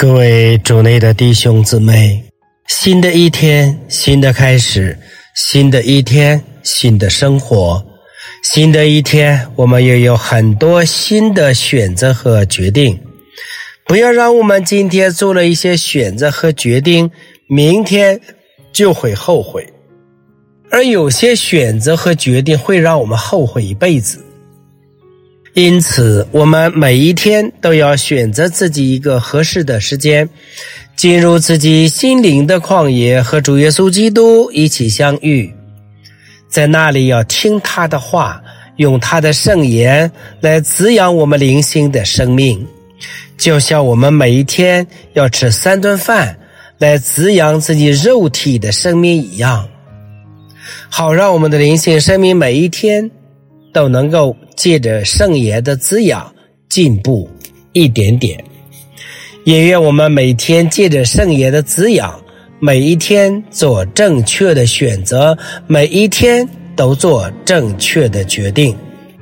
各位主内的弟兄姊妹，新的一天，新的开始，新的一天，新的生活，新的一天，我们又有很多新的选择和决定。不要让我们今天做了一些选择和决定，明天就会后悔。而有些选择和决定会让我们后悔一辈子。因此，我们每一天都要选择自己一个合适的时间，进入自己心灵的旷野，和主耶稣基督一起相遇。在那里要听他的话，用他的圣言来滋养我们灵性的生命，就像我们每一天要吃3顿饭来滋养自己肉体的生命一样，好让我们的灵性生命每一天都能够借着圣言的滋养进步一点点。也愿我们每天借着圣言的滋养，每一天做正确的选择，每一天都做正确的决定。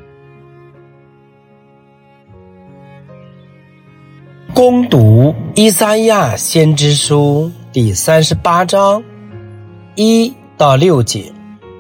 攻读以赛亚先知书第38章1到6节。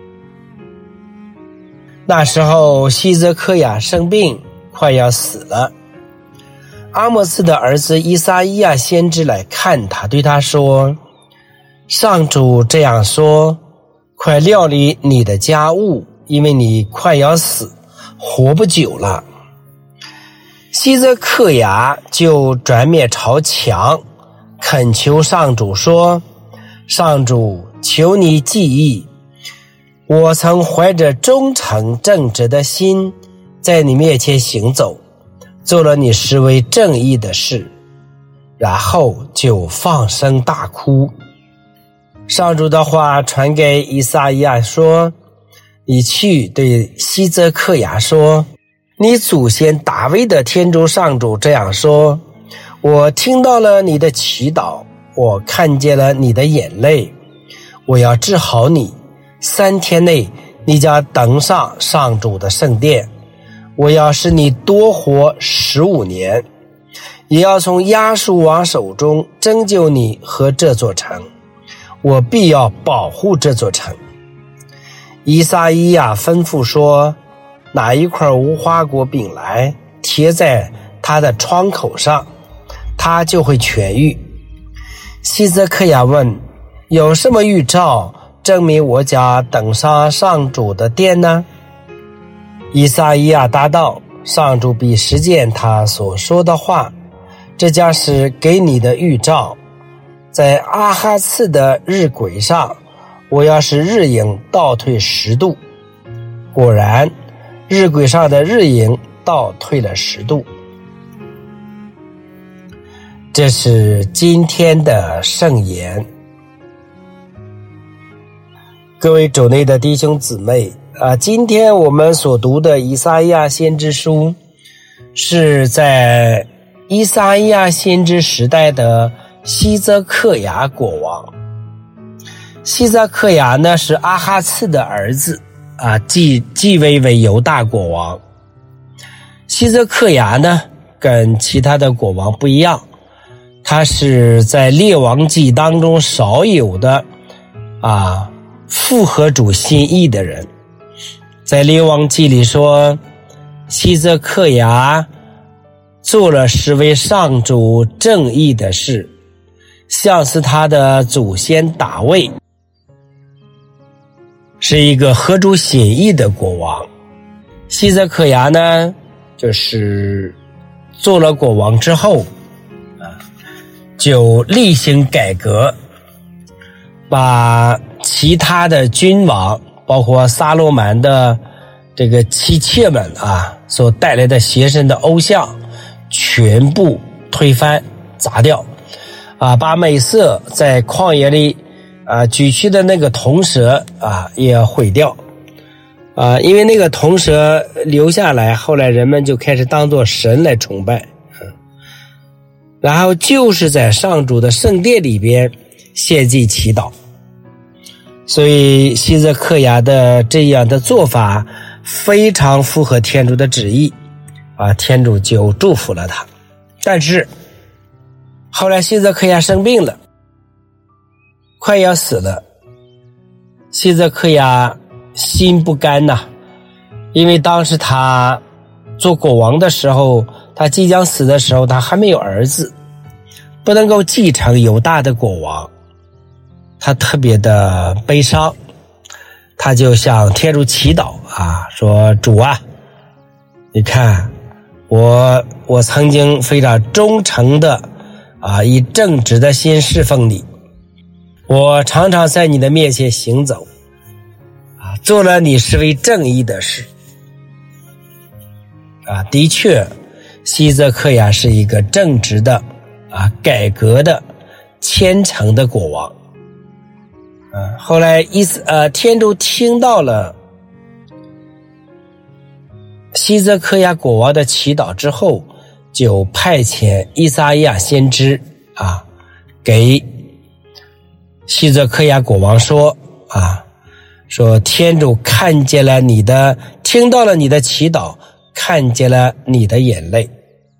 那时候希泽克雅生病，快要死了。阿摩斯的儿子以赛亚先知来看他，对他说：上主这样说，快料理你的家务，因为你快要死，活不久了。希泽克雅就转面朝墙，恳求上主说：上主，求你记忆，我曾怀着忠诚正直的心，在你面前行走，做了你视为正义的事，然后就放声大哭。上主的话传给以赛亚说：你去对希泽克雅说，你祖先大卫的天主上主这样说：我听到了你的祈祷，我看见了你的眼泪，我要治好你，3天内你将登上上主的圣殿，我要使你多活15年，也要从亚述王手中拯救你和这座城，我必要保护这座城。以赛亚吩咐说，拿一块无花果饼来，贴在他的窗口上，他就会痊愈。希泽克雅问，有什么预兆证明我将登上上主的殿呢？以赛亚答道：上主必实践他所说的话，这将是给你的预兆。在阿哈次的日晷上，我要使日影倒退10度。果然，日晷上的日影倒退了10度。这是今天的圣言。各位主内的弟兄姊妹，今天我们所读的以赛亚先知书是在以赛亚先知时代的希泽克雅国王。希泽克雅呢是阿哈次的儿子，继位为犹大国王。希泽克雅呢跟其他的国王不一样，他是在列王记当中少有的符合主心意的人。在列王记里说，希泽克雅做了视为上主正义的事，像是他的祖先大卫，是一个合主心意的国王。希泽克雅呢就是做了国王之后就例行改革，把其他的君王，包括撒罗曼的这个妻妾们所带来的邪神的偶像全部推翻砸掉，把美色在旷野里举起的那个铜蛇也毁掉，因为那个铜蛇留下来，后来人们就开始当作神来崇拜，然后就是在上主的圣殿里边献祭祈祷。所以希泽克雅的这样的做法非常符合天主的旨意，天主就祝福了他。但是后来希泽克亚生病了，快要死了。希泽克亚心不甘呐，因为当时他做国王的时候，他即将死的时候，他还没有儿子，不能够继承犹大的国王，他特别的悲伤，他就向天主祈祷说主啊，你看我曾经非常忠诚的以正直的心侍奉你，我常常在你的面前行走做了你视为正义的事的确希泽克亚是一个正直的改革的虔诚的国王后来天主听到了希泽克亚国王的祈祷之后，就派遣以撒亚先知给希泽克亚国王说天主看见了听到了你的祈祷，看见了你的眼泪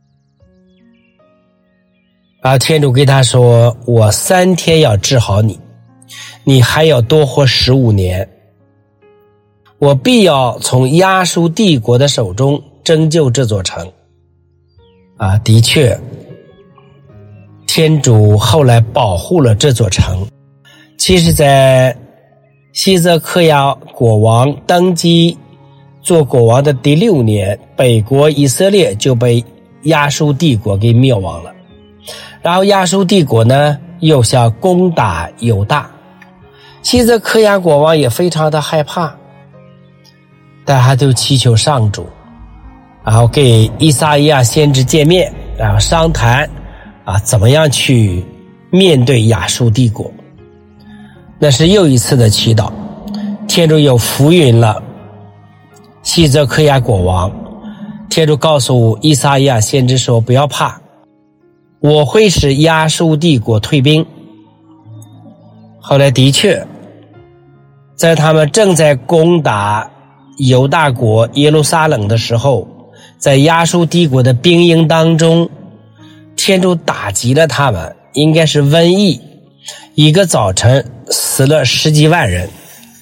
天主给他说，我3天要治好你，你还要多活15年，我必要从亚述帝国的手中拯救这座城的确天主后来保护了这座城。其实在希泽克亚国王登基做国王的第6年，北国以色列就被亚述帝国给灭亡了，然后亚述帝国呢又想攻打犹大，希泽克亚国王也非常的害怕，但他就祈求上主，然后给以撒亚先知见面，然后商谈怎么样去面对亚述帝国。那是又一次的祈祷，天主又福允了希泽克亚国王。天主告诉以撒亚先知说，不要怕，我会使亚述帝国退兵。后来的确在他们正在攻打犹大国耶路撒冷的时候，在亚述帝国的兵营当中，天主打击了他们，应该是瘟疫，一个早晨死了10几万人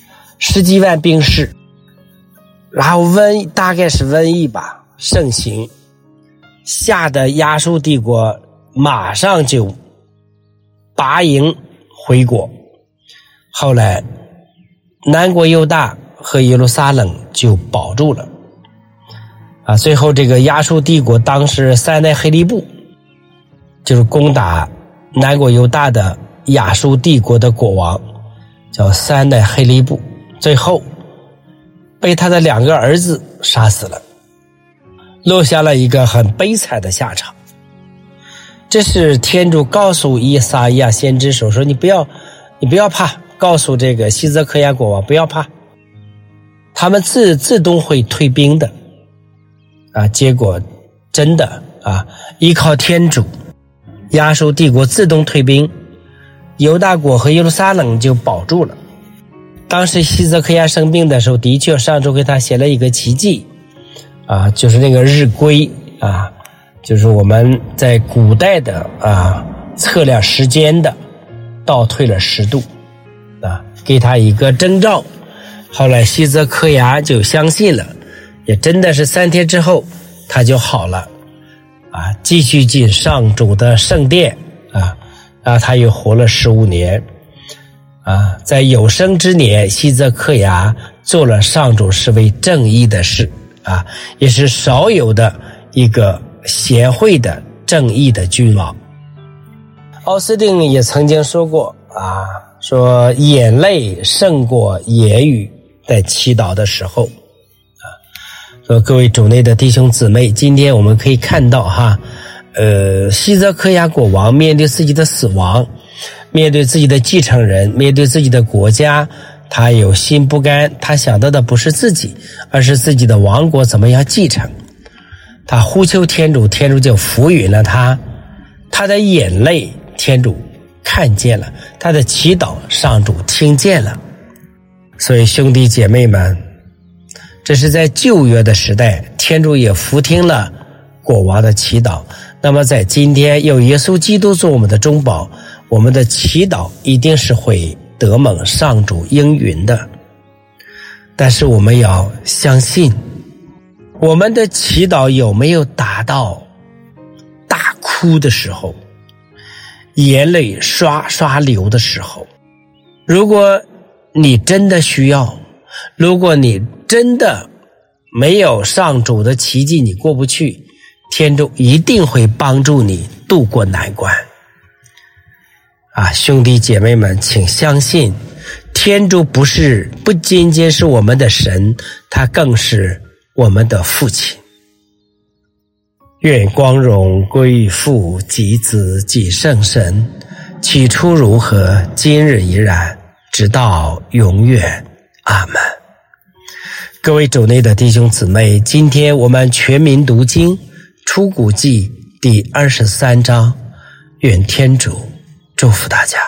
，10几万兵士，然后大概是瘟疫吧盛行，吓得亚述帝国马上就拔营回国。后来南国犹大和耶路撒冷就保住了最后这个亚述帝国当时塞奈黑利布就是攻打南国犹大的亚述帝国的国王叫塞奈黑利布，最后被他的2个儿子杀死了，落下了一个很悲惨的下场。这是天主告诉以撒亚先知说你不要怕，告诉这个希泽克亚国王不要怕，他们自动会退兵的结果真的依靠天主，亚述帝国自动退兵，犹大国和耶路撒冷就保住了。当时希泽克亚生病的时候，的确上主给他写了一个奇迹就是那个日晷就是我们在古代的测量时间的倒退了10度给他一个征兆。后来希泽克亚就相信了，也真的是3天之后他就好了继续进上主的圣殿然后他又活了15年在有生之年，希泽克亚做了上主视为正义的事也是少有的一个贤惠的正义的君王。奥斯定也曾经说过说眼泪胜过言语，在祈祷的时候说各位主内的弟兄姊妹，今天我们可以看到希泽克亚国王面对自己的死亡，面对自己的继承人，面对自己的国家，他有心不甘，他想到的不是自己，而是自己的王国怎么样继承。他呼求天主，天主就抚允了他的眼泪天主看见了，他的祈祷上主听见了。所以兄弟姐妹们，这是在旧约的时代，天主也俯听了国王的祈祷， 那么在今天有耶稣基督做我们的中保，我们的祈祷一定是会得蒙上主应允的。但是我们要相信，我们的祈祷有没有达到大哭的时候，眼泪刷刷流的时候？如果你真的需要，如果你真的没有上主的奇迹你过不去，天主一定会帮助你度过难关。兄弟姐妹们，请相信，天主不仅仅是我们的神，他更是我们的父亲。愿光荣归于父及子及圣神，起初如何，今日依然，直到永远。阿们。各位主内的弟兄姊妹，今天我们全民读经出谷记第23章，愿天主祝福大家。